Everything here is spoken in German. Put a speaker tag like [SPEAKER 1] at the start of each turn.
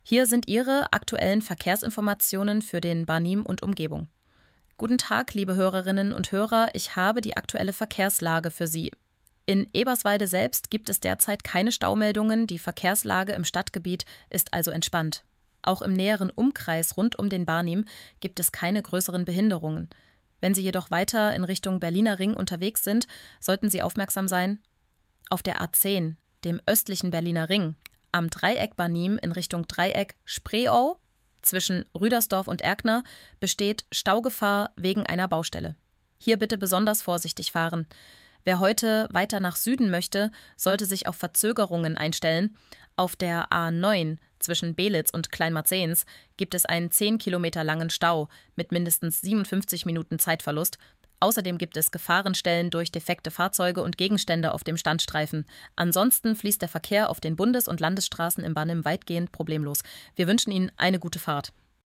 [SPEAKER 1] Hier sind Ihre aktuellen Verkehrsinformationen für den Barnim und Umgebung. Guten Tag, liebe Hörerinnen und Hörer, ich habe die aktuelle Verkehrslage für Sie. In Eberswalde selbst gibt es derzeit keine Staumeldungen, die Verkehrslage im Stadtgebiet ist also entspannt. Auch im näheren Umkreis rund um den Barnim gibt es keine größeren Behinderungen. Wenn Sie jedoch weiter in Richtung Berliner Ring unterwegs sind, sollten Sie aufmerksam sein. Auf der A10, dem östlichen Berliner Ring, am Dreieck Barnim in Richtung Dreieck Spreeau zwischen Rüdersdorf und Erkner besteht Staugefahr wegen einer Baustelle. Hier bitte besonders vorsichtig fahren. Wer heute weiter nach Süden möchte, sollte sich auf Verzögerungen einstellen. Auf der A9 zwischen Belitz und Kleinmarzehns gibt es einen 10 Kilometer langen Stau mit mindestens 57 Minuten Zeitverlust. Außerdem gibt es Gefahrenstellen durch defekte Fahrzeuge und Gegenstände auf dem Standstreifen. Ansonsten fließt der Verkehr auf den Bundes- und Landesstraßen im Barnim weitgehend problemlos. Wir wünschen Ihnen eine gute Fahrt.